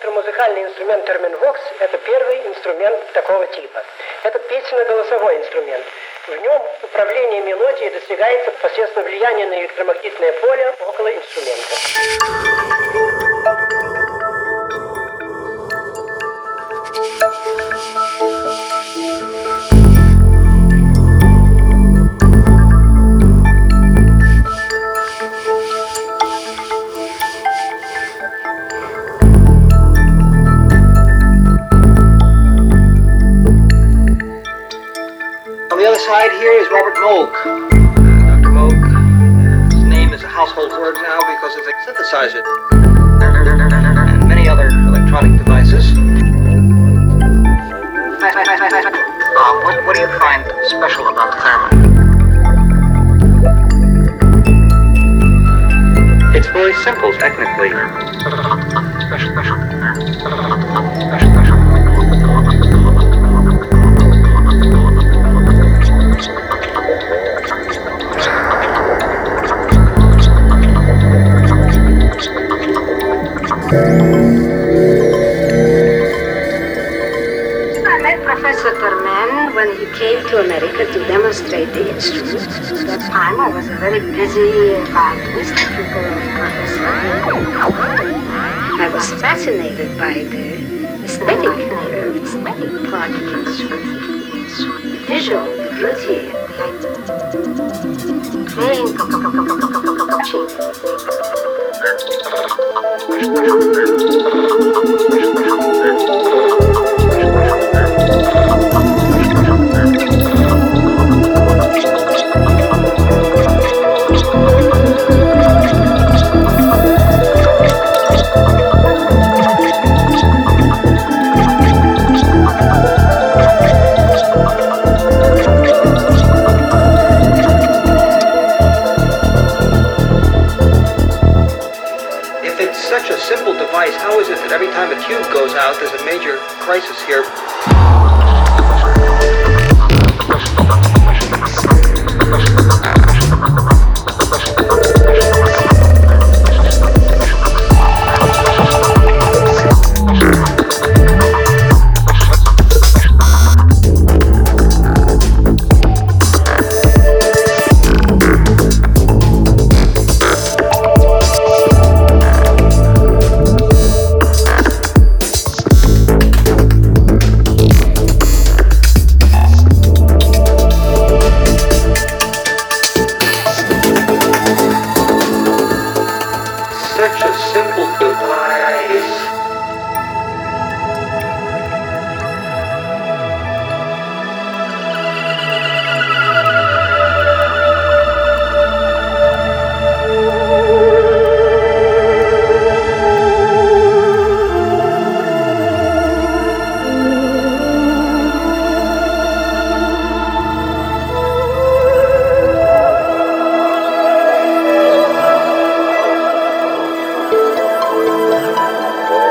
Электромузыкальный инструмент терминвокс – это первый инструмент такого типа. Это песенно-голосовой инструмент. В нем управление мелодией достигается посредством влияния на электромагнитное поле около инструмента. On the other side here is Robert Moog. Dr. Moog, his name is a household word now because of the synthesizer and many other electronic devices. What do you find special about the theremin? It's very simple technically. Special. I met Professor Termen when he came to America to demonstrate the instrument. At that time, I was a very busy violinist, pupil of Professor. I was fascinated by the aesthetic part of the instrument, the visual, the beauty, playing, If it's such a simple device, how is it that every time a tube goes out, there's a major crisis here? Such a simple device.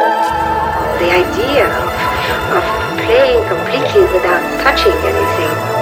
the idea of playing completely without touching anything